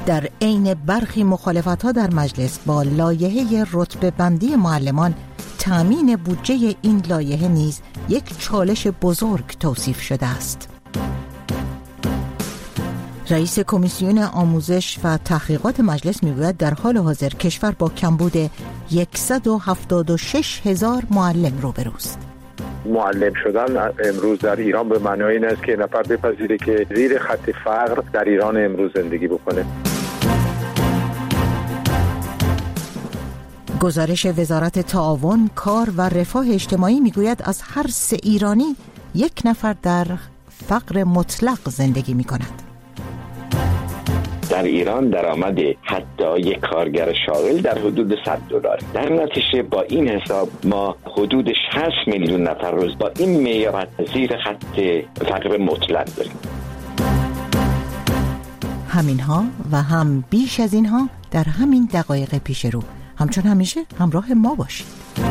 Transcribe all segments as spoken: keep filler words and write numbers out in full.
در عین برخی مخالفت‌ها در مجلس با لایحه رتبه بندی معلمان، تامین بودجه این لایحه نیز یک چالش بزرگ توصیف شده است. رئیس کمیسیون آموزش و تحقیقات مجلس میگوید در حال حاضر کشور با کمبود صد و هفتاد و شش هزار معلم روبروست. معلم شدن امروز در ایران به معنای این است که نفر بپذیره که زیر خط فقر در ایران امروز زندگی بکنه. گزارش وزارت تعاون، کار و رفاه اجتماعی میگوید از هر سه ایرانی یک نفر در فقر مطلق زندگی می کند. در ایران درآمد حتی یک کارگر شاغل در حدود صد دلار. در نتیجه با این حساب ما حدود شصت میلیون نفر روز با این معیار زیر خط فقر مطلق داریم. همینها و هم بیش از اینها در همین دقایق پیش رو. همچون همیشه همراه ما باشید.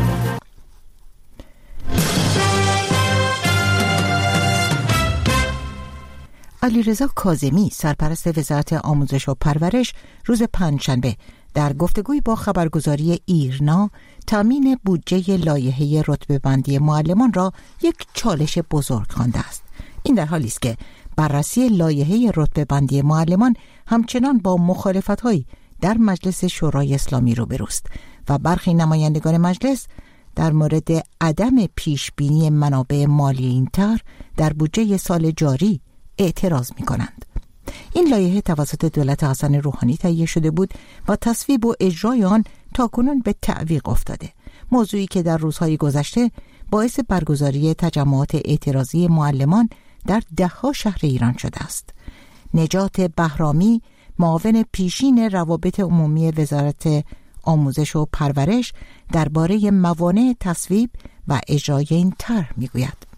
علیرضا کاظمی، سرپرست وزارت آموزش و پرورش، روز پنجشنبه در گفتگوی با خبرگزاری ایرنا تامین بودجه لایحه رتبه بندی معلمان را یک چالش بزرگ خوانده است. این در حالی است که بررسی لایحه رتبه بندی معلمان همچنان با مخالفت‌هایی در مجلس شورای اسلامی روبروست و برخی نمایندگان مجلس در مورد عدم پیشبینی منابع مالی این طرح در بودجه سال جاری اعتراض می کنند. این لایحه توسط دولت حسن روحانی تهیه شده بود و تصویب و اجرای آن تاکنون به تعویق افتاده، موضوعی که در روزهای گذشته باعث برگزاری تجمعات اعتراضی معلمان در ده‌ها شهر ایران شده است. نجات بهرامی، معاون پیشین روابط عمومی وزارت آموزش و پرورش، درباره موانع تصویب و اجرای این طرح میگوید: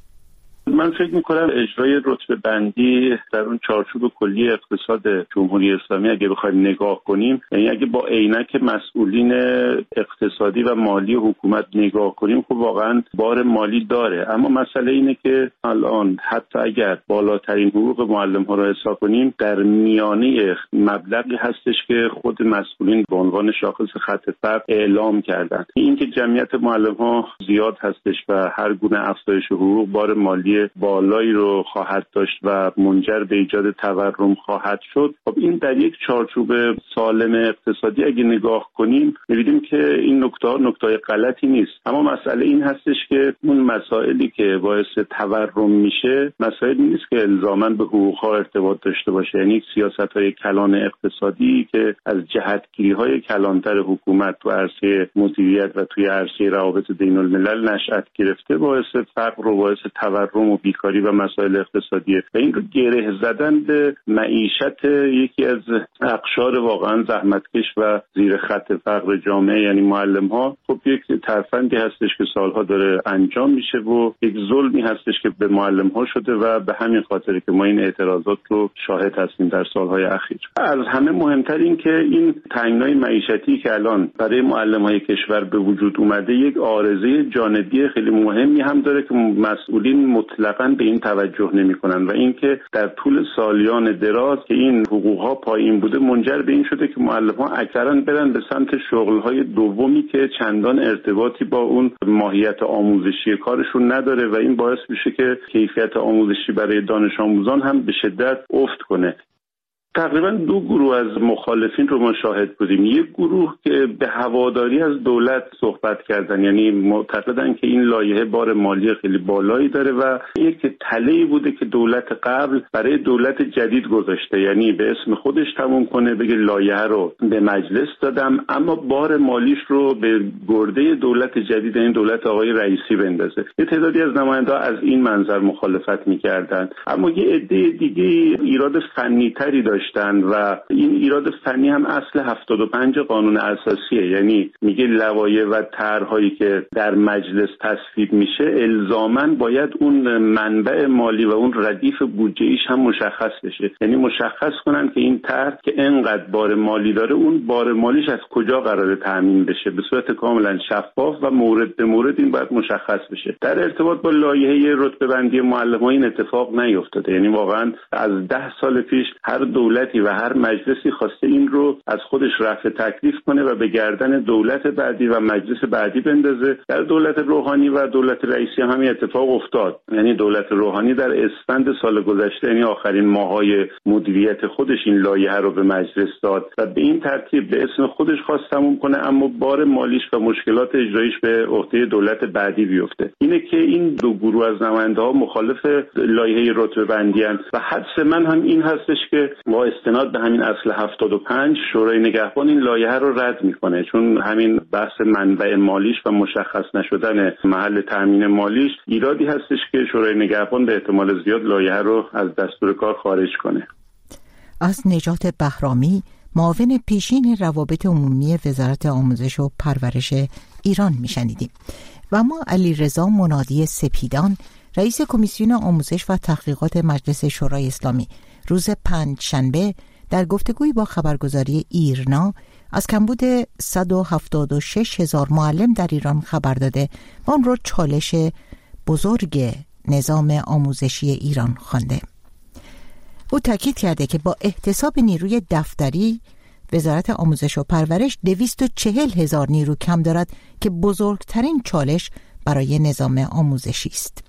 من فکر میکنم اجرای رتبه بندی در اون چارچوب کلی اقتصاد جمهوری اسلامی اگه بخوایم نگاه کنیم، یعنی اگه با عینک مسئولین اقتصادی و مالی حکومت نگاه کنیم، خب واقعا بار مالی داره. اما مسئله اینه که الان حتی اگر بالاترین حقوق معلم ها رو حساب کنیم، در میانه مبلغی هستش که خود مسئولین به عنوان شاخص خط فقر اعلام کردن. این که جمعیت معلم ها زیاد هستش و هر گونه افزایش حقوق بار مالی بالایی رو خواهد داشت و منجر به ایجاد تورم خواهد شد. خب این در یک چارچوب سالم اقتصادی اگه نگاه کنیم می‌بینیم که این نکته نکته غلطی نیست. اما مسئله این هستش که اون مسائلی که باعث تورم میشه مسائلی نیست که الزاماً به حقوق‌ها ارتباط داشته باشه، یعنی سیاست‌های کلان اقتصادی که از جهتگیری‌های کلانتر حکومت تو عرصه مدیریت و توی عرصه روابط بین‌الملل نشأت گرفته باعث فقر و باعث تورم و بیکاری و مسائل اقتصادیه و این رو گره زدن به معیشت یکی از اقشار واقعا زحمتکش و زیر خط فقر جامعه یعنی معلم ها، خب یک ترفندی هستش که سالها داره انجام میشه و یک ظلمی هستش که به معلم ها شده و به همین خاطر که ما این اعتراضات رو شاهد هستیم در سالهای اخیر. از همه مهمتر این که این تنگنای معیشتی که الان برای معلم های کشور به وجود اومده یک عارضه جانبی خیلی مهمی هم داره که مسئولین مطلقاً به این توجه نمی‌کنن و اینکه در طول سالیان دراز که این حقوق‌ها پایین بوده منجر به این شده که معلم‌ها اکثراً برن به سمت شغل‌های دومی که چندان ارتباطی با اون ماهیت آموزشی کارشون نداره و این باعث میشه که کیفیت آموزشی برای دانش آموزان هم به شدت افت کنه. تقریبا دو گروه از مخالفین رو ما شاهد بودیم. یک گروه که به هواداری از دولت صحبت کردن، یعنی معتقدن که این لایحه بار مالی خیلی بالایی داره و یک تله‌ای بوده که دولت قبل برای دولت جدید گذاشته، یعنی به اسم خودش تموم کنه بگه لایحه رو به مجلس دادم اما بار مالیش رو به گرده دولت جدید این دولت آقای رئیسی بندازه. یه تعدادی از نماینده‌ها از این منظر مخالفت می‌کردن، اما یه عده دیگه ایراد فنی‌تری داشت و این ایراد فنی هم اصل هفتاد و پنج قانون اساسیه، یعنی میگه لوایح و طرح‌هایی که در مجلس تصویب میشه الزاماً باید اون منبع مالی و اون ردیف بودجه‌ایش هم مشخص بشه، یعنی مشخص کنن که این طرح که انقدر بار مالی داره اون بار مالیش از کجا قراره تامین بشه به صورت کاملا شفاف و مورد به مورد این باید مشخص بشه. در ارتباط با لایحه رتبه بندی معلم‌ها این اتفاق نیفتاده، یعنی واقعاً از ده سال پیش هر دولت دولتی و هر مجلسی خواسته این رو از خودش رفع تکلیف کنه و به گردن دولت بعدی و مجلس بعدی بندازه. در دولت روحانی و دولت رئیسی همین اتفاق افتاد. یعنی دولت روحانی در اسفند سال گذشته، یعنی آخرین ماهای مدیریت خودش، این لایحه رو به مجلس داد و به این ترتیب به اسم خودش خواست تموم کنه، اما بار مالیش و مشکلات اجراییش به عهده دولت بعدی بیفته. اینه که این دو گروه از نماینده‌ها مخالف لایحه رتبه بندی هستند و حدس من هم این هستش که با استناد به همین اصل هفتاد و پنج شورای نگهبان این لایحه رو رد میکنه، چون همین بحث منبع مالیش و مشخص نشدن محل تامین مالیش ایرادی هستش که شورای نگهبان به احتمال زیاد لایحه رو از دستور کار خارج کنه. از نجات بهرامی، معاون پیشین روابط عمومی وزارت آموزش و پرورش ایران میشنیدیم. و ما علیرضا منادی سپیدان، رئیس کمیسیون آموزش و تحقیقات مجلس شورای اسلامی، روز پنجشنبه در گفتگویی با خبرگزاری ایرنا از کمبود صد و هفتاد و شش هزار معلم در ایران خبر داده و آن را چالش بزرگ نظام آموزشی ایران خوانده. او تاکید کرده که با احتساب نیروی دفتری وزارت آموزش و پرورش دویست و چهل هزار نیرو کم دارد که بزرگترین چالش برای نظام آموزشی است.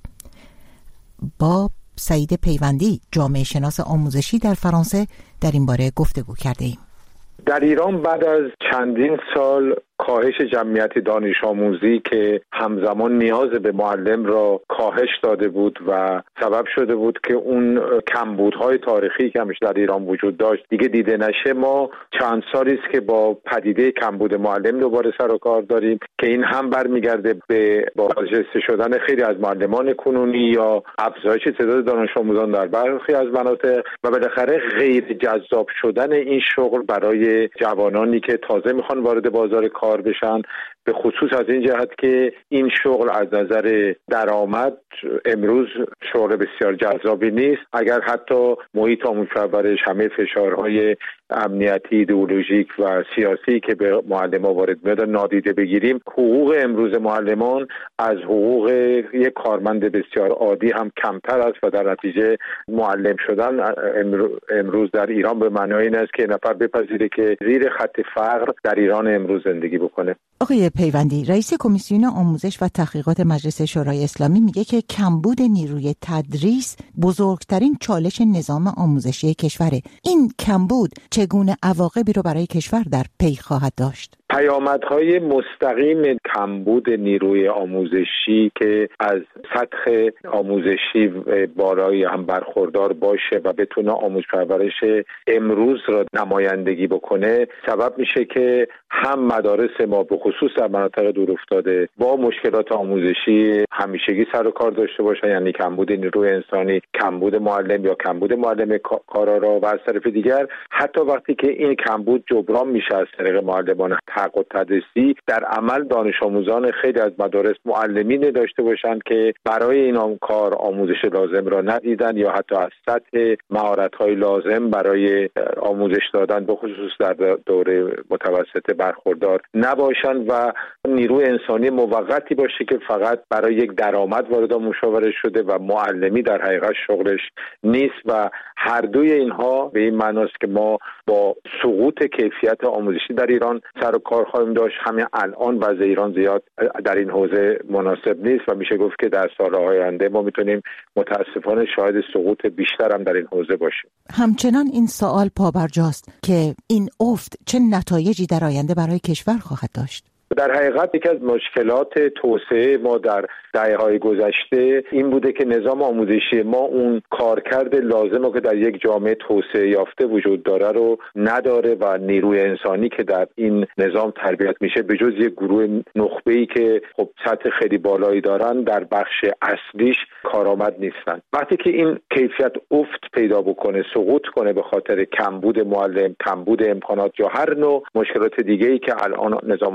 با سعید پیوندی، جامعه شناس آموزشی در فرانسه، در این باره گفتگو کرده ایم. در ایران بعد از چندین سال کاهش جمعیت دانش آموزی که همزمان نیاز به معلم را کاهش داده بود و سبب شده بود که اون کمبودهای تاریخی که همیشه در ایران وجود داشت دیگه دیده نشه، ما چند سالی است که با پدیده کمبود معلم دوباره سر و کار داریم که این هم برمیگرده به بازنشسته شدن خیلی از معلمان کنونی یا افزایش تعداد دانش آموزان در برخی از مناطق و بالاخره غیر جذاب شدن این شغل برای جوانانی که تازه میخوان وارد بازار کار بشن، به خصوص از این جهت که این شغل از نظر درآمد امروز شغل بسیار جذابی نیست. اگر حتی محیط آموزش و پرورش همه فشارهای امنیتی، ایدئولوژیک و سیاسی که به معلمان وارد میاد نادیده بگیریم، حقوق امروز معلمان از حقوق یک کارمند بسیار عادی هم کمتر است و در نتیجه معلم شدن امروز در ایران به معنای این است که نفر بپذیره که زیر خط فقر در ایران امروز زندگی بکنه. آقای پیوندی، رئیس کمیسیون آموزش و تحقیقات مجلس شورای اسلامی میگه که کمبود نیروی تدریس بزرگترین چالش نظام آموزشی کشوره. این کمبود چگونه عواقبی رو برای کشور در پی خواهد داشت؟ پیامدهای مستقیم کمبود نیروی آموزشی که از سطح آموزشی بالایی هم برخوردار باشه و بتونه آموزش پرورش امروز را نمایندگی بکنه، سبب میشه که هم مدارس ما به خصوص در مناطق دورافتاده با مشکلات آموزشی همیشگی سر و کار داشته باشن، یعنی کمبود نیروی انسانی، کمبود معلم یا کمبود معلم کارآرا و از طرف دیگر حتی وقتی که این کمبود جبران میشه از طریق معلمان حق و تدریسی، در عمل دانش آموزان خیلی از مدارس معلمین داشته باشند که برای این کار آموزش لازم را ندیدن یا حتی از سطح مهارت‌های لازم برای آموزش دادن به خصوص در دوره متوسط برخوردار نباشند و نیروی انسانی موقتی باشه که فقط برای یک درآمد وارد مشاوره شده و معلمی در حقیقت شغلش نیست و هر دوی اینها به این معناست که ما با سقوط کیفیت آموزشی در ایران سر و کار خواهیم داشت. همین الان وضع ایران زیاد در این حوزه مناسب نیست و میشه گفت که در سالهای آینده ما میتونیم متاسفانه شاهد سقوط بیشتر هم در این حوزه باشیم. همچنان این سوال پابرجاست که این افت چه نتایجی در آینده برای کشور خواهد داشت؟ در حقیقت یکی از مشکلات توسعه ما در دهه‌های گذشته این بوده که نظام آموزشی ما اون کارکرد لازم که در یک جامعه توسعه یافته وجود داره رو نداره و نیروی انسانی که در این نظام تربیت میشه به جز یک گروه نخبه‌ای که خب سطح خیلی بالایی دارن در بخش اصلیش کارآمد نیستن. وقتی که این کیفیت افت پیدا بکنه، سقوط کنه به خاطر کمبود معلم، کمبود امکانات یا هر نوع مشکلات دیگه‌ای که الان نظام آموزشی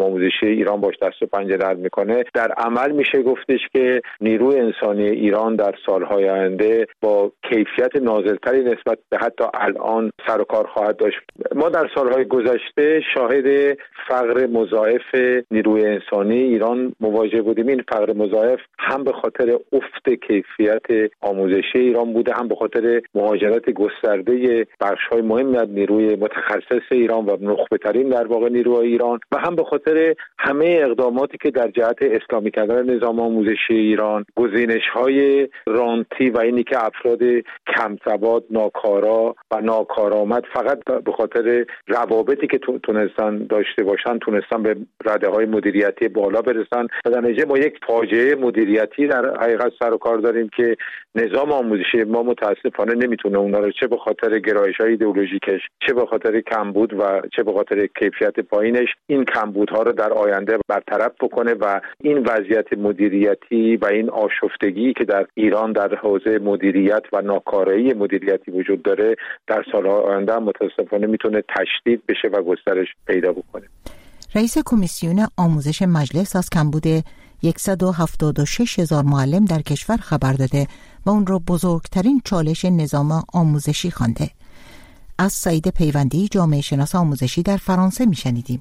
ایران باش دست و پنجه نرم میکنه، در عمل میشه گفتش که نیروی انسانی ایران در سالهای آینده با کیفیت نازلتری نسبت به حتی الان سر و کار خواهد داشت. ما در سالهای گذشته شاهد فقر مضاعف نیروی انسانی ایران مواجه بودیم. این فقر مضاعف هم به خاطر افت کیفیت آموزشی ایران بوده، هم به خاطر مهاجرت گسترده بخش‌های مهمی از نیروی متخصص ایران و نخبه ترین در واقع نیروهای ایران، و هم به خاطر همه اقداماتی که در جهت اسلامی کردن نظام آموزشی ایران، گزینش‌های رانتی و اینی که افراد کم سواد، ناکارا و ناکارآمد فقط به خاطر روابطی که تونستن داشته باشن تونستن به رده‌های مدیریتی بالا برسن. در نتیجه ما یک فاجعه مدیریتی در حقیقت سر و کار داریم که نظام آموزشی ما متاسفانه نمیتونه اونا رو چه به خاطر گرایش‌های ایدئولوژیکش، چه به خاطر کمبود و چه به خاطر کیفیت پایینش این کمبودها رو در آینده برطرف بکنه و این وضعیت مدیریتی و این آشفتگی که در ایران در حوزه مدیریت و ناکارایی مدیریتی وجود داره در سال‌های آینده متاسفانه میتونه تشدید بشه و گسترش پیدا بکنه. رئیس کمیسیون آموزش مجلس از کمبود صد و هفتاد و شش هزار معلم در کشور خبر داده و اون را بزرگترین چالش نظام آموزشی خوانده. از سعید پیوندی، جامعه شناس آموزشی در فرانسه میشنیدیم.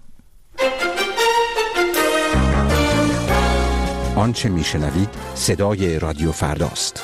آنچه میشنوید صدای رادیو فرداست.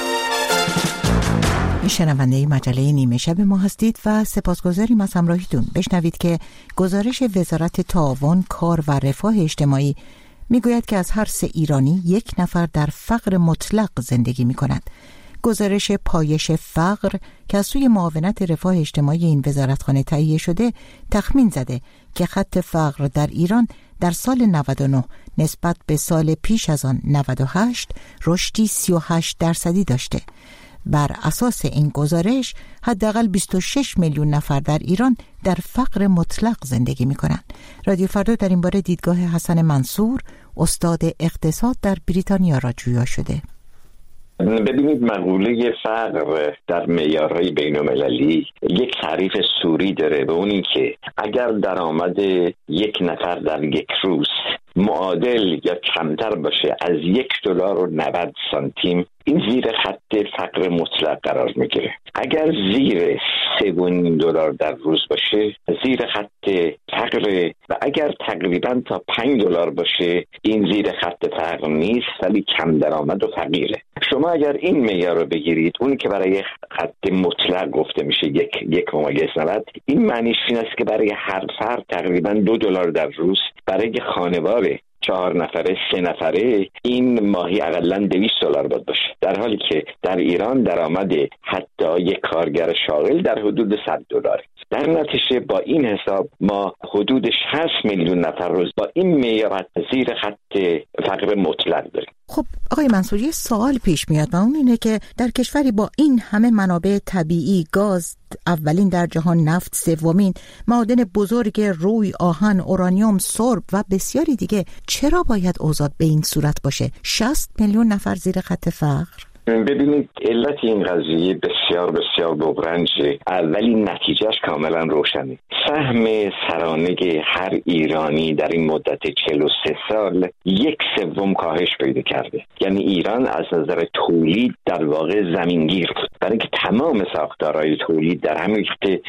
شنونده مجله نیمه شب ما هستید و سپاسگزاریم از همراهیتون. بشنوید که گزارش وزارت تعاون، کار و رفاه اجتماعی میگوید که از هر سه ایرانی یک نفر در فقر مطلق زندگی میکنند. گزارش پایش فقر که از سوی معاونت رفاه اجتماعی این وزارتخانه تهیه شده تخمین زده که خط فقر در ایران در سال نود و نه نسبت به سال پیش از آن نود و هشت رشدی سی و هشت درصدی داشته. بر اساس این گزارش حداقل بیست و شش میلیون نفر در ایران در فقر مطلق زندگی می‌کنند. رادیو فردا در این باره دیدگاه حسن منصور، استاد اقتصاد در بریتانیا را جویا شده. ببینید، مقوله فقر در معیارهای بین‌المللی یک تعریف سوری داره، به اون این که اگر درآمد یک نفر در یک روز معادل یا کمتر باشه از یک دلار و نود سانتیم، این زیر خط فقر مطلق قرار میگیره. اگر زیر سه و نیم دلار در روز باشه زیر خط فقر، و اگر تقریبا تا پنج دلار باشه این زیر خط فقر نیست ولی کم درآمد و فقیره. شما اگر این معیار رو بگیرید، اونی که برای خط مطلق گفته میشه یک یک ممیز نود، این معنیش این است که برای هر فرد تقریبا دو دلار در روز، برای خانواده چهار نفره سه نفره این ماهی اقلا دویست دلار باید باشه، در حالی که در ایران درآمد حتی یک کارگر شاغل در حدود صد دلار. در نتیجه با این حساب ما حدود شصت میلیون نفر روز با این معیار زیر خط فقر مطلق داریم. خب آقای منصوری، سوال پیش میاد و اون اینه که در کشوری با این همه منابع طبیعی، گاز اولین در جهان، نفت سومین، معادن بزرگ روی، آهن، اورانیوم، سرب و بسیاری دیگه، چرا باید اوضاع به این صورت باشه؟ شصت میلیون نفر زیر خط فقر؟ ببینید، علت این قضیه بسیار بسیار بغرنجه، ولی نتیجهش کاملا روشنه. سهم سرانه هر ایرانی در این مدت چهل و سه سال یک سوم کاهش پیدا کرده. یعنی ایران از نظر تولید در واقع زمینگیر بود، برای اینکه تمام ساختارهای تولید در همین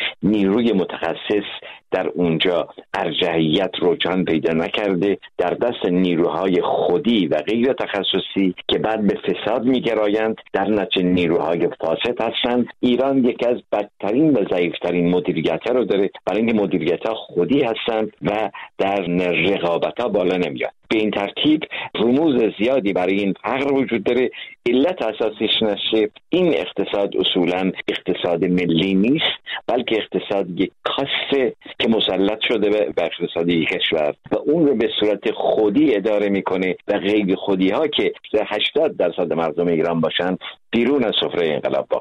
نیروی متخصص در اونجا ارجحیت رجحان پیدا نکرده، در دست نیروهای خودی و غیر تخصصی که بعد به فساد میگرایند، در نتیجه نیروهای فاسد هستند. ایران یکی از بدترین و ضعیفترین مدیریت‌ها رو داره، برای اینکه مدیریت‌ها خودی هستند و در رقابت‌ها بالا نمیاد. به این ترتیب رموز زیادی برای این فقر وجود داره. علت اساسیش نشه این اقتصاد اصولا اقتصاد ملی نیست، بلکه اقتصاد یک کاسته که مسلط شده به اقتصاد یک کشور و اون رو به صورت خودی اداره میکنه و غیر خودی ها که هشتاد درصد مردم ایران باشن بیرون از سفره انقلاب باقی.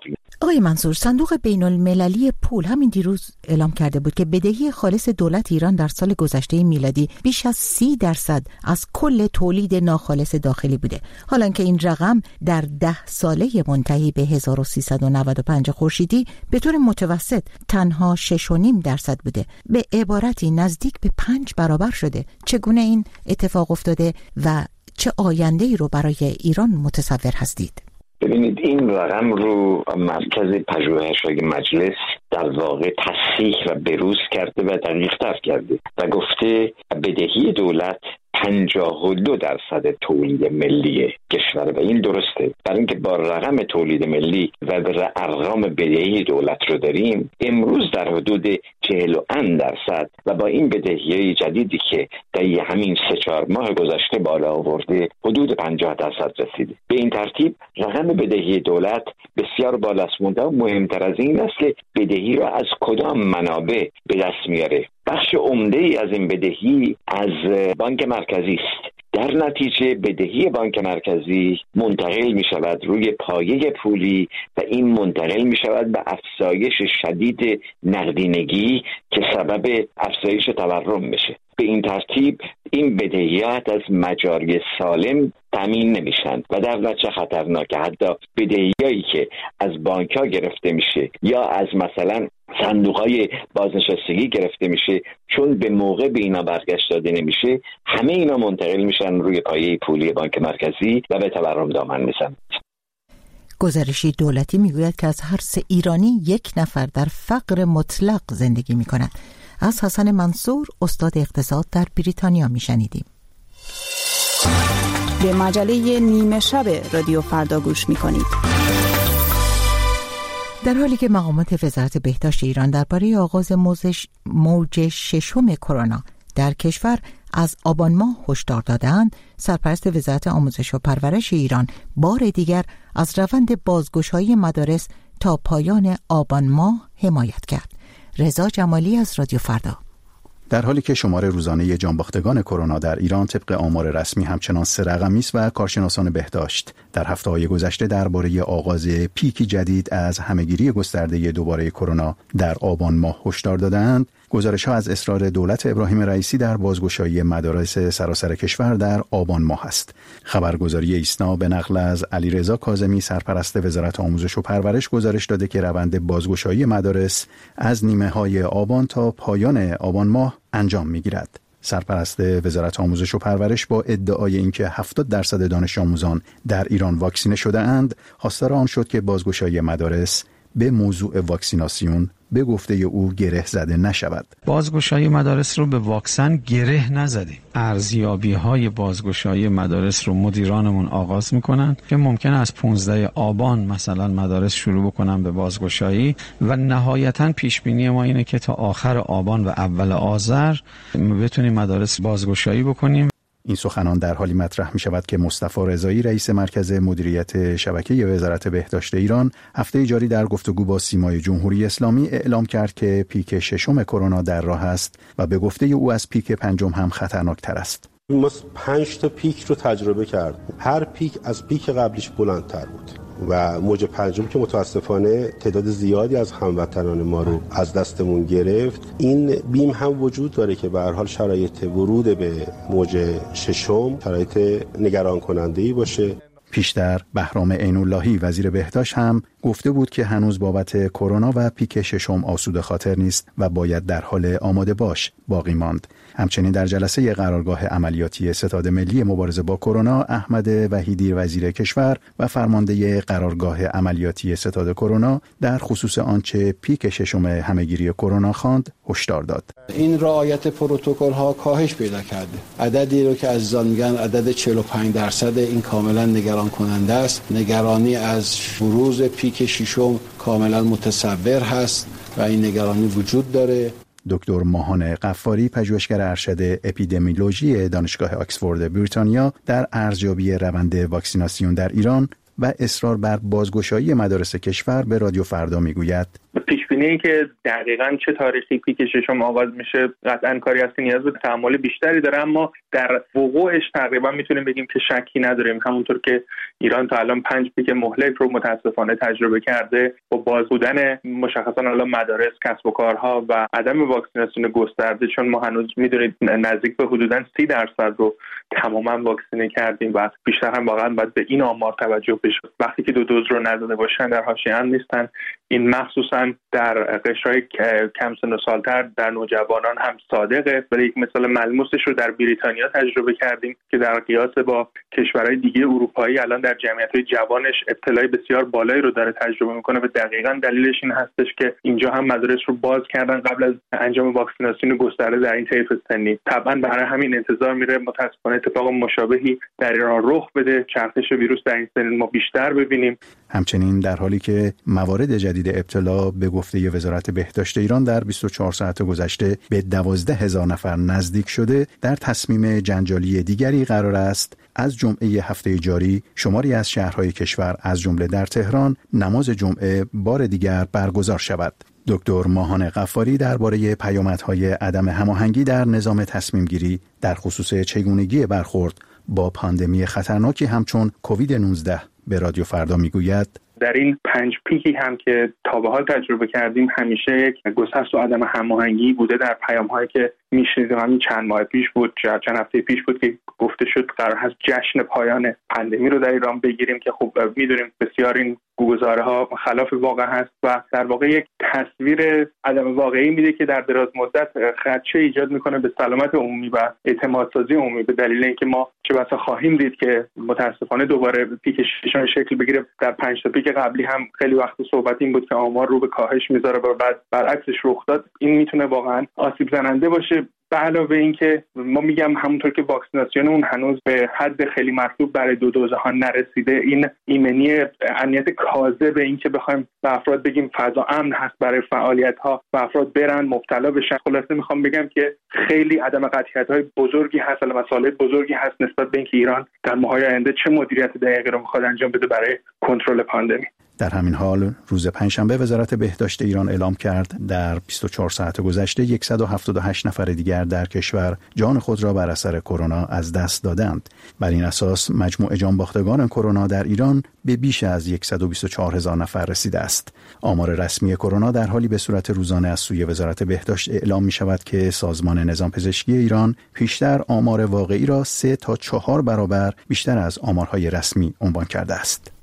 آقای منصور، صندوق بین المللی پول همین دیروز اعلام کرده بود که بدهی خالص دولت ایران در سال گذشته میلادی بیش از سی درصد از کل تولید ناخالص داخلی بوده، حالا که این رقم در ده ساله منتهی به هزار و سیصد و نود و پنج خورشیدی به طور متوسط تنها شش و نیم درصد بوده. به عبارتی نزدیک به پنج برابر شده. چگونه این اتفاق افتاده و چه آینده‌ای رو برای ایران متصور هستید؟ ببینید، این رقم رو مرکز پژوهش‌های مجلس در واقع تصحیح و بروز کرده و دقیق‌تر کرده و گفته بدهی دولت پنجاه و دو درصد تولید ملی کشور و این درسته. برای اینکه با رقم تولید ملی و به ارقام بدهی دولت رو داریم امروز در حدود چهل و اند درصد و با این بدهی‌های جدیدی که در همین سه چهار ماه گذشته بالا آورده حدود پنجاه درصد رسیده. به این ترتیب رقم بدهی دولت بسیار بالاست. و مهمتر از این است که بدهی را از کدام منابع به دست میاره. بخش عمده ای از این بدهی از بانک مرکزی است. در نتیجه بدهی بانک مرکزی منتقل می شود روی پایه پولی و این منتقل می شود به افزایش شدید نقدینگی که سبب افزایش تورم میشه. به این ترتیب این بدهیات از مجاری سالم تامین نمیشن و در نتیجه خطرناکه. حتی بدهیایی که از بانک ها گرفته میشه یا از مثلا صندوق‌های بازنشستگی گرفته میشه، چون به موقع به اینا برگشت داده نمیشه، همه اینا منتقل میشن روی پایه پولی بانک مرکزی و به تورم دامن میزنن. گزارشی دولتی میگوید که از هر سه ایرانی یک نفر در فقر مطلق زندگی میکند. از حسن منصور، استاد اقتصاد در بریتانیا میشنیدیم. به مجله نیمه شب رادیو فردا گوش میکنید. در حالی که مقامات وزارت بهداشت ایران درباره آغاز موج ششم کرونا در کشور از آبان ماه هشدار دادند، سرپرست وزارت آموزش و پرورش ایران بار دیگر از روند بازگشایی مدارس تا پایان آبان ماه حمایت کرد. رضا جمالی از رادیو فردا. در حالی که شمار روزانه جانباختگان کرونا در ایران طبق آمار رسمی همچنان سه رقمی است و کارشناسان بهداشت در هفته‌های گذشته درباره آغاز پیکی جدید از همهگیری گسترده دوباره کرونا در آبان ماه هشدار دادند، گزارش‌ها از اصرار دولت ابراهیم رئیسی در بازگشایی مدارس سراسر کشور در آبان ماه است. خبرگزاری ایسنا به نقل از علیرضا کاظمی، سرپرست وزارت آموزش و پرورش، گزارش داده که روند بازگشایی مدارس از نیمه‌های آبان تا پایان آبان ماه انجام می‌گیرد. سرپرست وزارت آموزش و پرورش با ادعای اینکه هفتاد درصد دانش آموزان در ایران واکسینه شده اند، خواستار آن شد که بازگشایی مدارس به موضوع واکسیناسیون به گفته او گره زده نشود. بازگشایی مدارس رو به واکسن گره نزدیم. ارزیابی‌های بازگشایی مدارس رو مدیرانمون آغاز می‌کنن که ممکنه از پانزده آبان مثلا مدارس شروع بکنن به بازگشایی و نهایتاً پیش‌بینی ما اینه که تا آخر آبان و اول آذر بتونیم مدارس بازگشایی بکنیم. این سخنان در حالی مطرح می شود که مصطفی رضایی، رئیس مرکز مدیریت شبکه وزارت بهداشت ایران، هفته جاری در گفتگو با سیمای جمهوری اسلامی اعلام کرد که پیک ششم کرونا در راه است و به گفته او از پیک پنجم هم خطرناکتر است. ما پنج تا پیک رو تجربه کردیم. هر پیک از پیک قبلیش بلندتر بود و موج پنجم که متاسفانه تعداد زیادی از هموطنان ما رو از دستمون گرفت، این بیم هم وجود داره که به هر حال شرایط ورود به موج ششم شرایط نگران کننده‌ای باشه. پیشتر بهرام عین‌اللهی وزیر بهداشت هم گفته بود که هنوز بابت کرونا و پیک ششم آسوده خاطر نیست و باید در حال آماده باش باقی ماند. همچنین در جلسه قرارگاه عملیاتی ستاد ملی مبارزه با کرونا، احمد وحیدی وزیر کشور و فرمانده قرارگاه عملیاتی ستاد کرونا در خصوص آنچه پیک ششم همهگیری کرونا خواند هشدار داد. این رعایت پروتکل ها کاهش پیدا کرده. عددی رو که عزیزان میگن عدد چهل و پنج درصد، این کاملا نگران کننده است. نگرانی از بروز پیک ششم کاملا متصور هست و این نگرانی وجود داره. دکتر ماهان غفاری، پژوهشگر ارشد اپیدمیولوژی دانشگاه آکسفورد بریتانیا، در ارزیابی روند واکسیناسیون در ایران و اصرار بر بازگشایی مدارس کشور به رادیو فردا میگوید: پیش بینی اینه که دقیقاً چه تاریخی پیک ششم آغاز میشه قطعاً کاری هست که نیاز به تأمل بیشتری داره، اما در وقوعش تقریبا میتونیم بگیم که شکی نداریم. همونطور که ایران تا الان پنج پیک مهلک رو متاسفانه تجربه کرده، با باز بودن مشخصاً الان مدارس، کسب و کارها و عدم واکسیناسیون گسترده، چون ما هنوز میدونید نزدیک به حدوداً سی درصد رو تماما واکسینه کردیم و بیشتر هم واقعا باید به این آمار توجه بشه. وقتی که دو دوز رو نزده باشن در حاشیه هم نیستن. این مخصوصا در قشرهای کم سن و سالتر، در نوجوانان هم صادقه. ولی یک مثال ملموسش رو در بریتانیا تجربه کردیم که در قیاس با کشورهای دیگه اروپایی الان در جمعیت‌های جوانش ابتلای بسیار بالایی رو داره تجربه میکنه و دقیقاً دلیلش این هستش که اینجا هم مدارس رو باز کردن قبل از انجام واکسیناسیون گسترده در این طیف سنی. طبعا برای همین انتظار میره متأسفانه اتفاق مشابهی در ایران رخ بده، چرخش ویروس در این سن ما بیشتر ببینیم. همچنین در حالی که موارد جدید ابتلا به گفته وزارت بهداشت ایران در بیست و چهار ساعت گذشته به دوازده هزار نفر نزدیک شده، در تصمیم جنجالی دیگری قرار است از جمعه هفته جاری شماری از شهرهای کشور از جمله در تهران نماز جمعه بار دیگر برگزار شود. دکتر ماهان غفاری درباره پیامدهای عدم هماهنگی در نظام تصمیم گیری در خصوص چگونگی برخورد با پاندمی خطرناکی همچون کووید نوزده به رادیو فردا میگوید: در این پنج پیکی هم که تا به حال تجربه کردیم همیشه یک گسست و عدم هماهنگی بوده در پیام‌هایی که میشنیدیم. همین چند ماه پیش بود، چند هفته پیش بود که گفته شد قرار هست جشن پایان پاندمی رو در ایران بگیریم که خب میدونیم بسیار این گزاره‌ها خلاف واقع هست و در واقع یک تصویر عدم واقعی میده که در دراز مدت خدشه ایجاد میکنه به سلامت عمومی و اعتمادسازی عمومی، به دلیل اینکه ما چه بسا خواهیم دید که متاسفانه دوباره پیک ششم شکل بگیره. در پنج تا پیک قبلی هم خیلی وقت صحبت این بود که آمار رو به کاهش میذاره و بعد برعکسش رخ داد. این میتونه واقعا آسیب زننده باشه. به علاوه این که ما میگم همونطور که واکسیناسیون اون هنوز به حد خیلی مطلوب برای دو دوزه ها نرسیده، این ایمنی امنیت کاذب این که بخوایم به افراد بگیم فضا امن هست برای فعالیت ها و افراد برن مبتلا بشن، خلاصه میخوام بگم که خیلی عدم قطعیت های بزرگی هست، مسائل بزرگی هست نسبت به اینکه ایران در ماه‌های آینده چه مدیریت دقیقی رو میخواد انجام بده برای کنترل پاندمی. در همین حال روز پنجشنبه وزارت بهداشت ایران اعلام کرد در بیست و چهار ساعت گذشته صد و هفتاد و هشت نفر دیگر در کشور جان خود را بر اثر کرونا از دست دادند. بر این اساس مجموع جانباختگان کرونا در ایران به بیش از صد و بیست و چهار هزار نفر رسیده است. آمار رسمی کرونا در حالی به صورت روزانه از سوی وزارت بهداشت اعلام می شود که سازمان نظام پزشکی ایران پیشتر آمار واقعی را سه تا چهار برابر بیشتر از آمارهای رسمی عنوان کرده است.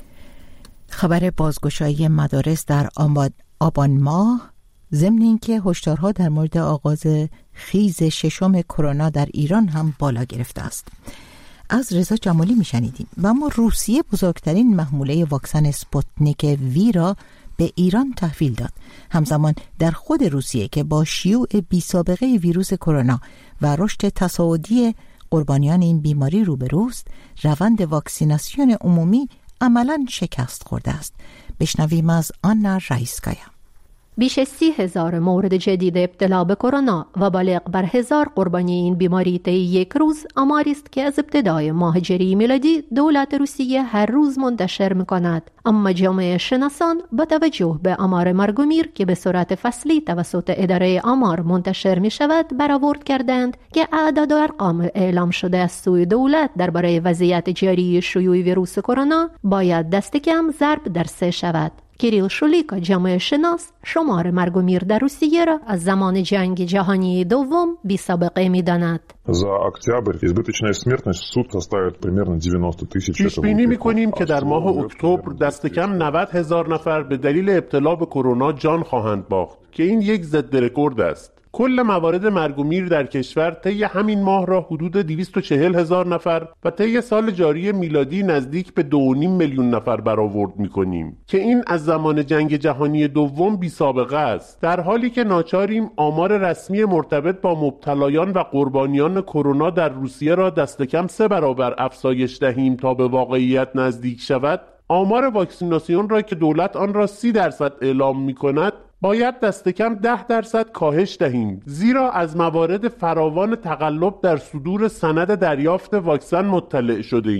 خبر بازگشایی مدارس در آبان ماه ضمن اینکه هشدارها در مورد آغاز خیز ششم کرونا در ایران هم بالا گرفته است. از رضا جمالی میشنیدیم. و اما روسیه بزرگترین محموله واکسن اسپوتنیک وی را به ایران تحویل داد. همزمان در خود روسیه که با شیوع بی سابقه ویروس کرونا و رشد تصاعدی قربانیان این بیماری روبروست، روند واکسیناسیون عمومی عملاً شکست خورده است. بشنویم از آنا رایسکایا. بیش از سی هزار مورد جدید ابتلا به کرونا و بالغ بر هزار قربانی این بیماری طی یک روز آماری است که از ابتدای ماه جری میلادی دولت روسیه هر روز منتشر می‌کند. اما جامعه شناسان با توجه به آمار مرگ و میر که به صورت فصلی توسط اداره آمار منتشر می‌شود برآورد کردند که اعداد و ارقام اعلام شده از سوی دولت درباره وضعیت جاری شیوع ویروس کرونا باید دست کم ضرب در سه شود. کیریل شولیکا جامعه شناس شمار مرگ و میر در روسیه را از زمان جنگ جهانی دوم بی سابقه می داند. За октябрь избыточная смертность в сутки составит примерно девяносто тысяч. پیش بینی می‌کنیم که در ماه اکتبر دست کم نود هزار نفر به دلیل ابتلا به کرونا جان خواهند باخت که این یک ضد رکورد است. کل موارد مرگ و میر در کشور طی همین ماه را حدود دویست و چهل هزار نفر و طی سال جاری میلادی نزدیک به دو و نیم میلیون نفر برآورد می‌کنیم که این از زمان جنگ جهانی دوم بی سابقه است. در حالی که ناچاریم آمار رسمی مرتبط با مبتلایان و قربانیان کرونا در روسیه را دست کم سه برابر افزایش دهیم تا به واقعیت نزدیک شود، آمار واکسیناسیون را که دولت آن را سی درصد اعلام می‌کند باید دست کم ده درصد کاهش دهیم، زیرا از موارد فراوان تقلب در صدور سند دریافت واکسن مطلع شده ایم. به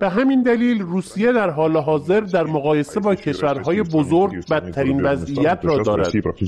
به همین دلیل روسیه در حال حاضر در مقایسه با کشورهای بزرگ بدترین وضعیت را دارد.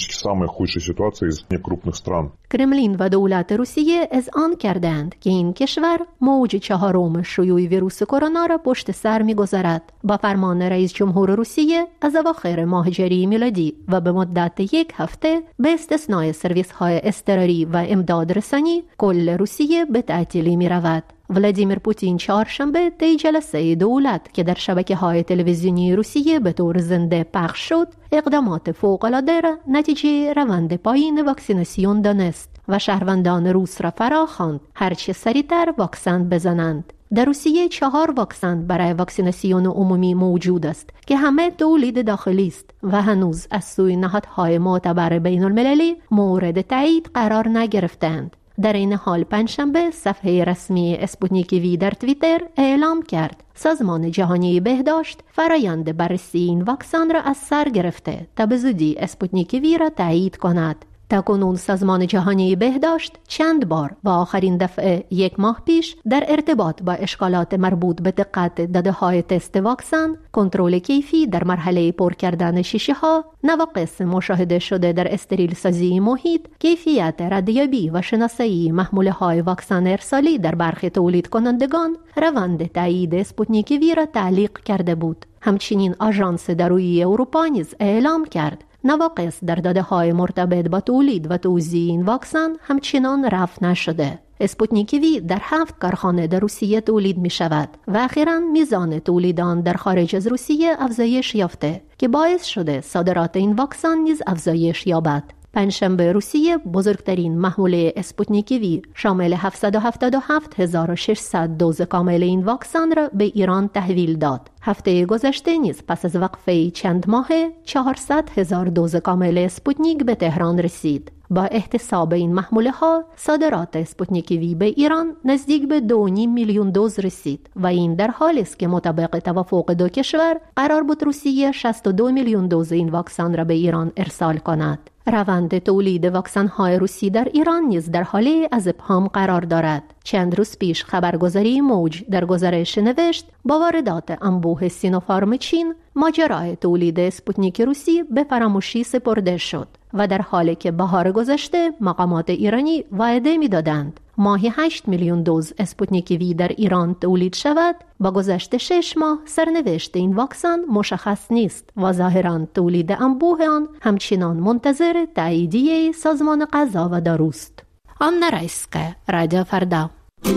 کرملین و دولت روسیه اذعان کردند که این کشور موج چهارم شیوع ویروس کرونا را پشت سر می‌گذارد. با فرمان رئیس جمهور روسیه از اواخر ماه ژوئیه میلادی و به مدت یک هفته به استثنای سرویس‌های اضطراری و امداد رسانی کل روسیه به تعطیلی می‌رود. ولادیمیر پوتین چهارشنبه طی جلسه دولت که در شبکه‌های تلویزیونی روسیه به طور زنده پخش شد، اقدامات فوق‌العاده را نتیجه روند پایین واکسیناسیون دانست و شهروندان روس را فراخواند هرچه سریعتر واکسن بزنند. در روسیه چهار واکسن برای واکسیناسیون عمومی موجود است که همه تولید داخلی است و هنوز از سوی نهادهای معتبر بین المللی مورد تایید قرار نگرفتند. در این حال پنجشنبه صفحه رسمی اسپوتنیک وی در توییتر اعلام کرد سازمان جهانی بهداشت فرایند بررسی این واکسن را از سر گرفته تا به زودی اسپوتنیک وی را تایید کند. تاکنون سازمان جهانی بهداشت چند بار و آخرین دفعه یک ماه پیش در ارتباط با اشکالات مربوط به دقت داده‌های تست واکسن، کنترل کیفی در مرحله پر کردن شیشه‌ها، نواقص مشاهده شده در استریل سازی محیط، کیفیت ردیابی و شناسایی محموله‌های واکسن ارسالی در برخی تولید کنندگان، روند تایید اسپوتنیک وی را تعلیق کرده بود. همچنین آژانس دارویی اروپا نیز اعلام کرد نواقص در داده‌های مرتبط با تولید و توزیع این واکسن همچنان رفع نشده. اسپوتنیک وی در هفت کارخانه در روسیه تولید می شود و اخیراً میزان تولید آن در خارج از روسیه افزایش یافته که باعث شده صادرات این واکسن نیز افزایش یابد. پنجشنبه روسیه بزرگترین محموله اسپوتنیک وی شامل هفتصد و هفتاد و هفت هزار و ششصد دوز کامل این واکسن را به ایران تحویل داد. هفته گذشته نیز پس از وقفه چند ماهه چهارصد هزار دوز کامل اسپوتنیک به تهران رسید. با احتساب این محموله ها صادرات اسپوتنیک وی به ایران نزدیک به دو و نیم میلیون دوز رسید و این در حالی است که مطابق توافق دو کشور قرار بود روسیه شصت و دو میلیون دوز این واکسن را به ایران ارسال کند. روند تولید واکسن های روسی در ایران نیز در حالی از ابهام قرار دارد. چند روز پیش خبرگزاری موج در گزارش نوشت با واردات انبوه سینوفارم چین ماجرای تولید اسپوتنیک روسی به فراموشی سپرده شد و در حالی که بهار گذشته مقامات ایرانی وعده می‌دادند ماهی هشت میلیون دوز اسپوتنیک وی در ایران تولید شود، با گذشت شش ماه سرنوشت این واکسن مشخص نیست و ظاهراً تولید انبوه آن همچنان منتظر تاییدیه سازمان غذا و داروست. آنا رایسکه، رادیو فردا.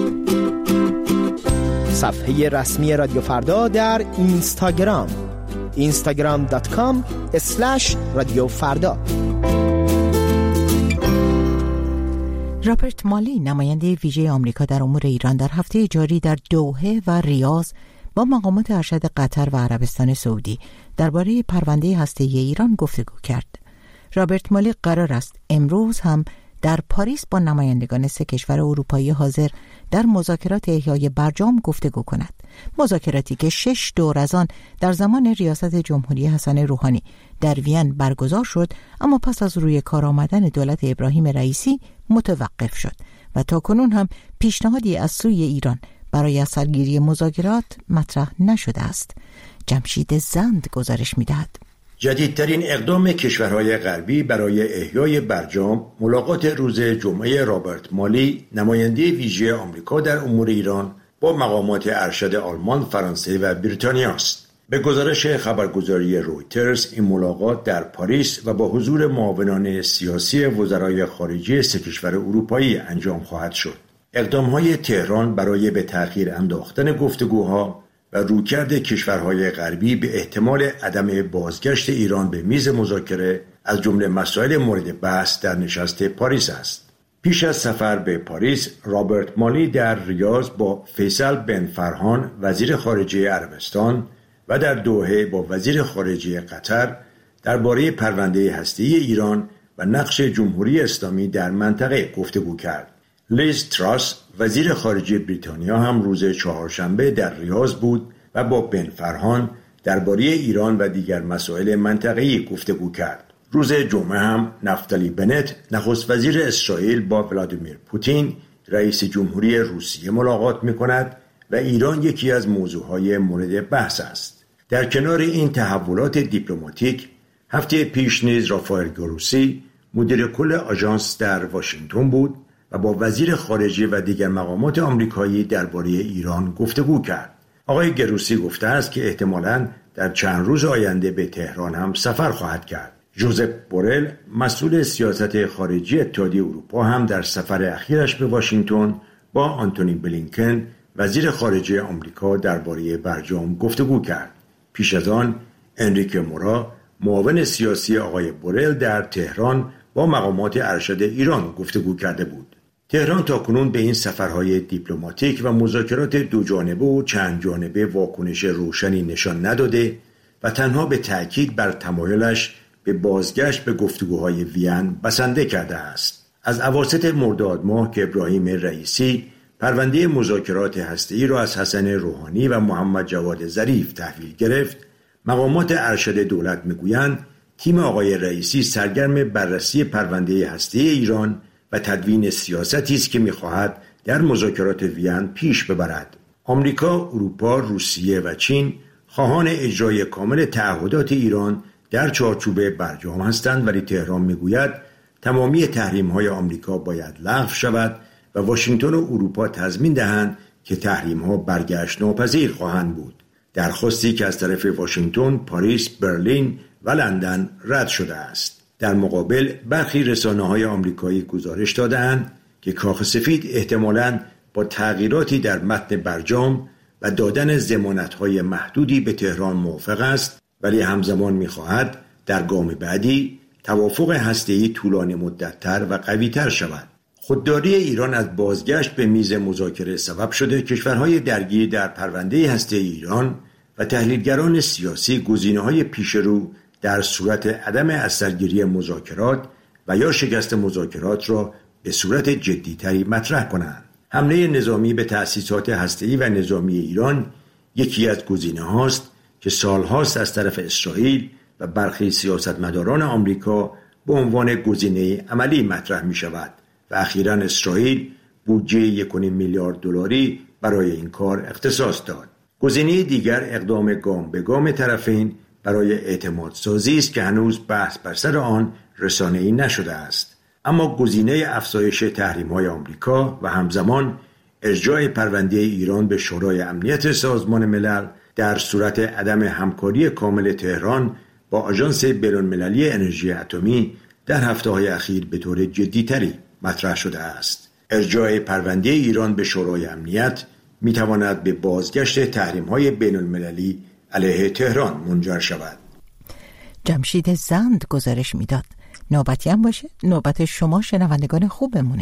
صفحه رسمی رادیو فردا در اینستاگرام اینستاگرام دات کام اسلش رادیو فردا. رابرت مالی نماینده ویژه آمریکا در امور ایران در هفته جاری در دوحه و ریاض با مقامات ارشد قطر و عربستان سعودی درباره پرونده هسته‌ای ایران گفتگو کرد. رابرت مالی قرار است امروز هم در پاریس با نمایندگان سه کشور اروپایی حاضر در مذاکرات احیای برجام گفتگو کند. مذاکراتی که شش دور از آن در زمان ریاست جمهوری حسن روحانی در وین برگزار شد، اما پس از روی کار آمدن دولت ابراهیم رئیسی متوقف شد و تاکنون هم پیشنهادی از سوی ایران برای اثرگیری مذاکرات مطرح نشده است. جمشید زند گزارش می‌دهد. جدیدترین اقدام کشورهای غربی برای احیای برجام ملاقات روز جمعه رابرت مالی نماینده ویژه آمریکا در امور ایران با مقامات ارشد آلمان، فرانسه و بریتانیا است. به گزارش خبرگزاری رویترز این ملاقات در پاریس و با حضور معاونان سیاسی وزرای خارجه سه کشور اروپایی انجام خواهد شد. اقدام‌های تهران برای به تأخیر انداختن گفتگوها و رویکرد کشورهای غربی به احتمال عدم بازگشت ایران به میز مذاکره از جمله مسائل مورد بحث در نشست پاریس است. پیش از سفر به پاریس، رابرت مالی در ریاض با فیصل بن فرهان وزیر خارجه عربستان و در دوحه با وزیر خارجه قطر درباره پرونده هسته‌ای ایران و نقش جمهوری اسلامی در منطقه گفتگو کرد. لیز تراس وزیر خارجه بریتانیا هم روز چهارشنبه در ریاض بود و با بن فرهان درباره ایران و دیگر مسائل منطقه‌ای گفتگو کرد. روز جمعه هم نفتالی بنت نخست وزیر اسرائیل با ولادیمیر پوتین رئیس جمهوری روسیه ملاقات می‌کند و ایران یکی از موضوعهای مورد بحث است. در کنار این تحولات دیپلماتیک، هفته پیش نیز رافائل گروسی مدیر کل آژانس در واشنگتن بود و با وزیر خارجه و دیگر مقامات آمریکایی درباره ایران گفتگو کرد. آقای گروسی گفته است که احتمالاً در چند روز آینده به تهران هم سفر خواهد کرد. ژوزپ بورل مسئول سیاست خارجی اتحادیه اروپا هم در سفر اخیرش به واشنگتن با آنتونی بلینکن وزیر خارجه آمریکا درباره برجام گفتگو کرد. پیش از آن انریکه مورا معاون سیاسی آقای بورل در تهران با مقامات ارشد ایران گفتگو کرده بود. تهران تاکنون به این سفرهای دیپلماتیک و مذاکرات دو جانبه و چند جانبه واکنش روشنی نشان نداده و تنها به تأکید بر تمایلش به بازگشت به گفتگوهای وین بسنده کرده است. از اواسط مرداد ماه که ابراهیم رئیسی پرونده مذاکرات هسته‌ای را از حسن روحانی و محمد جواد ظریف تحویل گرفت، مقامات ارشد دولت میگویند تیم آقای رئیسی سرگرم بررسی پرونده هسته‌ای ایران و تدوین سیاستی است که می‌خواهد در مذاکرات وین پیش ببرد. آمریکا، اروپا، روسیه و چین خواهان اجرای کامل تعهدات ایران در چارچوب برجام هستند، ولی تهران میگوید تمامی تحریم‌های آمریکا باید لغو شود و واشنگتن و اروپا تضمین دهند که تحریم‌ها برگشت ناپذیر خواهند بود. درخواستی که از طرف واشنگتن، پاریس، برلین و لندن رد شده است. در مقابل برخی رسانه‌های آمریکایی گزارش داده‌اند که کاخ سفید احتمالاً با تغییراتی در متن برجام و دادن ضمانت‌های محدودی به تهران موافق است، ولی همزمان می‌خواهد در گام بعدی توافق هسته‌ای طولانی مدت‌تر و قوی‌تر شود. خودداری ایران از بازگشت به میز مذاکره سبب شده کشورهای درگیر در پرونده هسته‌ای ایران و تحلیلگران سیاسی گزینه‌های پیشرو در صورت عدم اثرگیری مذاکرات و یا شکست مذاکرات را به صورت جدی‌تری مطرح کنند. حمله نظامی به تأسیسات هسته‌ای و نظامی ایران یکی از گزینه‌هاست که سالهاست از طرف اسرائیل و برخی سیاستمداران آمریکا به عنوان گزینه عملی مطرح می‌شود و اخیراً اسرائیل بودجه یک و نیم میلیارد دلاری برای این کار اختصاص داد. گزینه دیگر اقدام گام به گام طرفین برای اعتماد سازی است که هنوز بحث بر سر آن رسانه‌ای نشده است. اما گزینه افزایش تحریم‌های آمریکا و همزمان ارجاع پرونده ایران به شورای امنیت سازمان ملل در صورت عدم همکاری کامل تهران با آژانس بین‌المللی انرژی اتمی در هفته‌های اخیر به طور جدی‌تری مطرح شده است. ارجاع پرونده ایران به شورای امنیت می‌تواند به بازگشت تحریم‌های بین‌المللی علیه تهران منجر شود. جمشید زند گزارش میداد. نوبتی هم باشه نوبت شما شنوندگان خوب بمونه.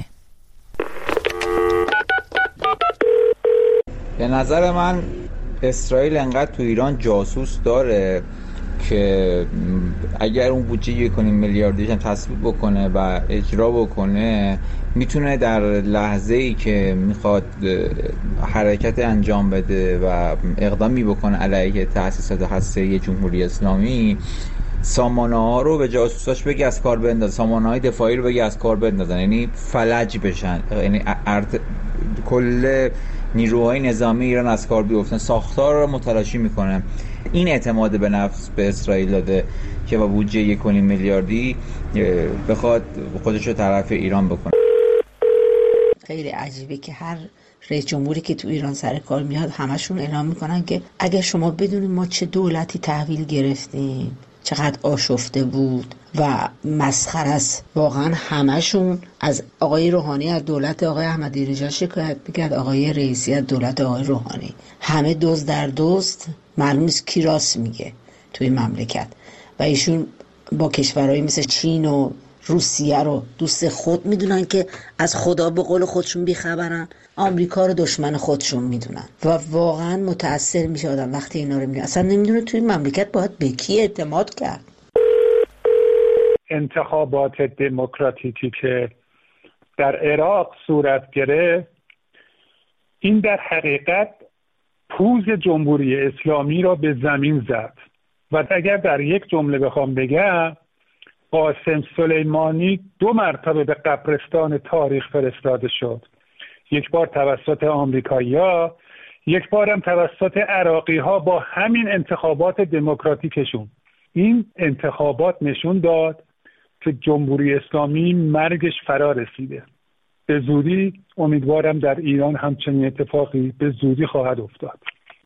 به نظر من اسرائیل انقدر تو ایران جاسوس داره که اگر اون بودجه یک و نیم میلیاردیش هم تصویب بکنه و اجرا بکنه، میتونه در لحظه‌ای که میخواد حرکت انجام بده و اقدامی بکنه علیه تأسیسات هسته‌ای جمهوری اسلامی، سامانه ها رو به جاسوساش بگی از کار بندازن، سامانه های دفاعی رو بگی از کار بندازن، یعنی فلج بشن، یعنی ارت... کل نیروهای نظامی ایران از کار بیفتن، ساختار رو متلاشی میکنه. این اعتماد به نفس به اسرائیل داده که با بودجه یک و نیم میلیاردی بخواد خودش رو طرف ایران بکنه. خیلی عجیبه که هر رئیس جمهوری که تو ایران سر کار میاد همشون اعلام میکنن که اگر شما بدونید ما چه دولتی تحویل گرفتیم، چقدر آشفته بود و مسخره است. واقعا همشون از آقای روحانی از دولت آقای احمدی نژاد شکایت میکرد، آقای رئیسی از دولت آقای روحانی. همه دوز در دوست، معلوم نیست کی راست میگه توی مملکت. و ایشون با کشورهایی مثل چین و روسیه رو دوست خود میدونن که از خدا به قول خودشون بیخبرن، آمریکا رو دشمن خودشون میدونن و واقعا متأثر میشه آدم وقتی اینا رو میبینه. اصلا نمیدونه توی مملکت باید به کی اعتماد کرد. انتخابات دموکراتیکی که در عراق صورت گرفت، این در حقیقت پوز جمهوری اسلامی را به زمین زد و اگر در یک جمله بخوام بگم، قاسم سلیمانی دو مرتبه به قبرستان تاریخ فرستاده شد. یک بار توسط آمریکایی‌ها، یک بارم توسط عراقی ها با همین انتخابات دموکراتیکشون. این انتخابات نشون داد که جمهوری اسلامی مرگش فرا رسیده. به زودی امیدوارم در ایران همچنین اتفاقی به زودی خواهد افتاد.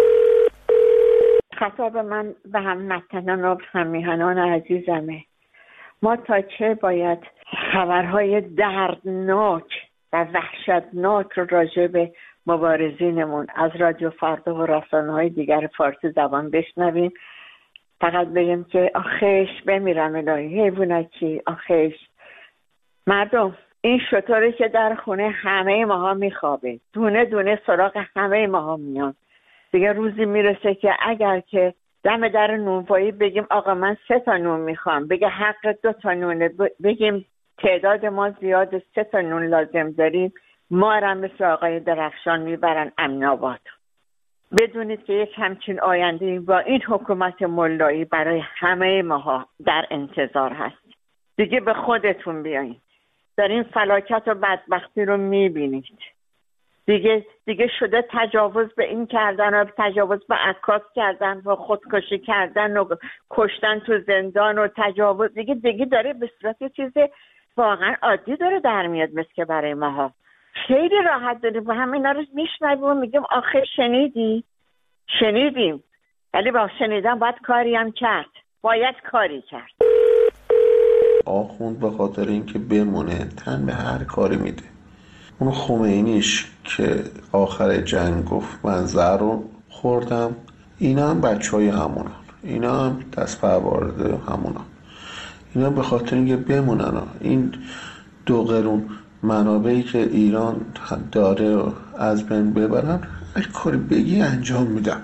خطاب من به هموطنان و همیهنان عزیزمه. ما تا چه باید خبرهای دردناک و وحشتناک رو راجع به مبارزینمون از رادیو فردا و رسانه‌های دیگر فارسی زبان بشنویم؟ فقط بگیم که آخیش بمیرم الهی، حیوانکی، آخیش. مردم، این شطوری که در خونه همه ماها میخوابه، دونه دونه سراغ همه ماها میان. دیگه روزی میرسه که اگر که دم در نونوایی بگیم آقا من سه تا نون میخوام، بگه حق دو تا نونه، بگیم تعداد ما زیاده سه تا نون لازم داریم، ما را مثل آقای درخشان میبرن امین آباد. بدونید که یک همچین آینده با این حکومت ملایی برای همه ماها در انتظار هست. دیگه به خودتون بیاین. در این فلاکت و بدبختی رو میبینید. دیگه دیگه شده تجاوز به این کردن و تجاوز به عکاس کردن و خودکشی کردن و کشتن تو زندان و تجاوز دیگه دیگه داره به صورت چیز واقعا عادی داره در میاد، مثل که برای ماها خیلی راحت داریم و همینا رو میشنویم و میگیم آخه شنیدی؟ شنیدیم، ولی با شنیدن باید کاری هم کرد، باید کاری کرد. آخوند به خاطر اینکه بمونه تن به هر کاری میده. اون خمینیش که آخر جنگ گفت من زهر رو خوردم، اینا هم بچه های همونن، اینا هم دست پرورده همونن، اینا به خاطر اینکه بمونن. این دو قرون منابعی که ایران داره از بین ببرن، هر کاری بگی انجام میدم.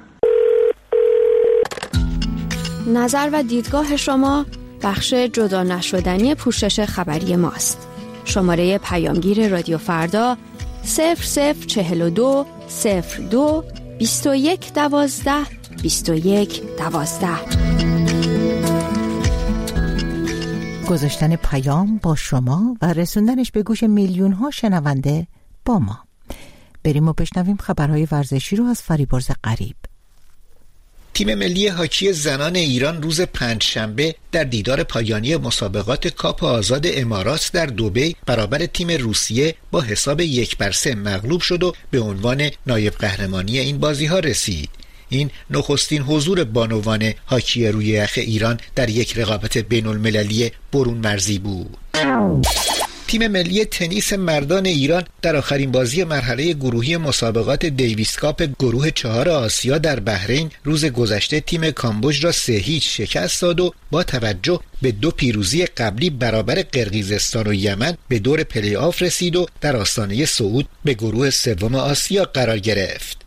نظر و دیدگاه شما بخش جدا نشدنی پوشش خبری ماست. شماره پیامگیر رادیو فردا صفر صفر چهل و دو صفر دو بیست و یک دوازده بیست و یک دوازده. گذاشتن پیام با شما و رسوندنش به گوش میلیون ها شنونده با ما. بریم و بشنویم خبرهای ورزشی رو از فریبرز غریب. تیم ملی هاکی زنان ایران روز پنجشنبه در دیدار پایانی مسابقات کاپ آزاد امارات در دبی برابر تیم روسیه با حساب یک بر سه مغلوب شد و به عنوان نایب قهرمانی این بازی ها رسید. این نخستین حضور بانوان هاکی روی یخ ایران در یک رقابت بین المللی برون مرزی بود. تیم ملی تنیس مردان ایران در آخرین بازی مرحله گروهی مسابقات دیویس کاپ گروه چهار آسیا در بحرین روز گذشته تیم کامبوج را سه هیچ شکست داد و با توجه به دو پیروزی قبلی برابر قرقیزستان و یمن به دور پلی آف رسید و در آستانه صعود به گروه سوم آسیا قرار گرفت.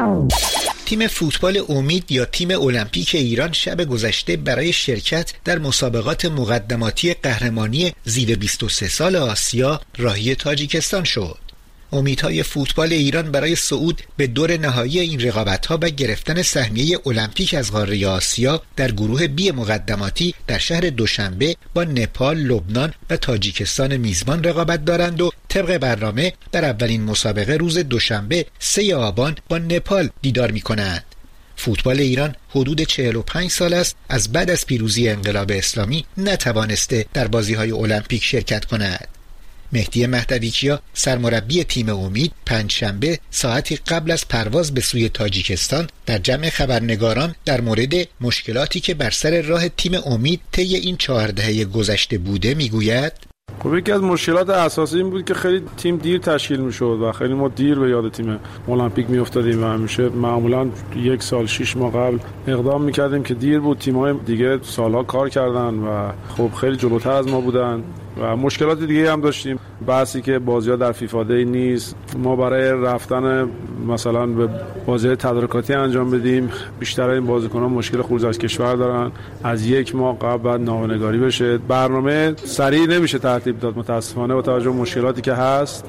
تیم فوتبال امید یا تیم المپیک ایران شب گذشته برای شرکت در مسابقات مقدماتی قهرمانی زیر بیست و سه سال آسیا راهی تاجیکستان شد. امیدهای فوتبال ایران برای صعود به دور نهایی این رقابت‌ها و گرفتن سهمیه المپیک از قاره آسیا در گروه بی مقدماتی در شهر دوشنبه با نپال، لبنان و تاجیکستان میزبان رقابت دارند و طبق برنامه در اولین مسابقه روز دوشنبه سه آبان با نپال دیدار می‌کنند. فوتبال ایران حدود چهل و پنج سال است از بعد از پیروزی انقلاب اسلامی نتوانسته در بازی‌های المپیک شرکت کند. مهدی مهدویچیا سرمربی تیم امید پنجشنبه ساعتی قبل از پرواز به سوی تاجیکستان در جمع خبرنگاران در مورد مشکلاتی که بر سر راه تیم امید طی این چهار دهه گذشته بوده میگوید: خب یکی از مشکلات اساسی این بود که خیلی تیم دیر تشکیل میشد و خیلی ما دیر به یاد تیم المپیک میافتادیم و همیشه معمولا یک سال شش ماه قبل اقدام میکردیم که دیر بود. تیم‌های دیگه سالها کار کردن و خب خیلی جلوتر از ما بودن و مشکلات دیگه هم داشتیم. بحثی که بازی‌ها در فیفا دی نیست، ما برای رفتن مثلا به بازی تدارکاتی انجام بدیم بیشتر این بازیکنان مشکل خروج از کشور دارن، از یک ماه قبل بعد نامه‌نگاری بشه، برنامه سریع نمیشه ترتیب داد متاسفانه با توجه به مشکلاتی که هست.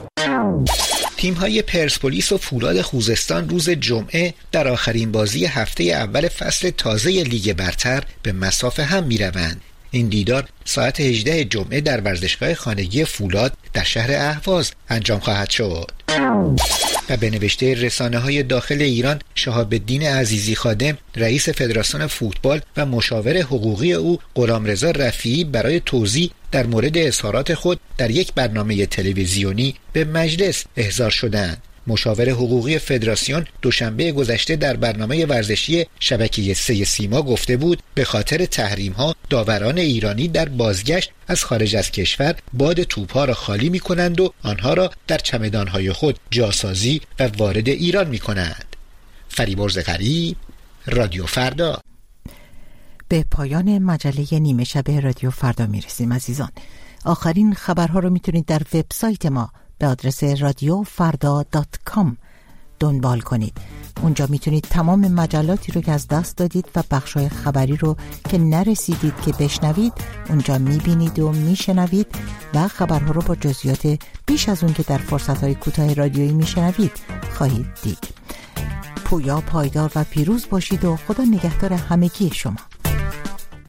تیم‌های پرسپولیس و فولاد خوزستان روز جمعه در آخرین بازی هفته اول فصل تازه لیگ برتر به مصاف هم می‌روند. این دیدار ساعت هجده جمعه در ورزشگاه خانگی فولاد در شهر اهواز انجام خواهد شد. و به نوشته رسانه‌های داخل ایران، شهاب الدین عزیزی خادم، رئیس فدراسیون فوتبال و مشاور حقوقی او غلامرضا رفیعی برای توضیح در مورد اظهارات خود در یک برنامه تلویزیونی به مجلس احضار شدند. مشاور حقوقی فدراسیون دوشنبه گذشته در برنامه ورزشی شبکه سه سیما گفته بود به خاطر تحریم‌ها داوران ایرانی در بازگشت از خارج از کشور باد توپ‌ها را خالی می‌کنند و آنها را در چمدان‌های خود جاسازی و وارد ایران می‌کنند. فریبرز غریب، رادیو فردا. به پایان مجله نیمه شب رادیو فردا میرسیم عزیزان. آخرین خبرها رو میتونید در وبسایت ما به آدرس رادیو فردا دات کام دنبال کنید. اونجا میتونید تمام مجلاتی رو که از دست دادید و بخشای خبری رو که نرسیدید که بشنوید اونجا میبینید و میشنوید و خبرها رو با جزئیات بیش از اون که در فرصتهای کوتاه رادیویی میشنوید خواهید دید. پویا، پایدار و پیروز باشید و خدا نگهدار همگی شما.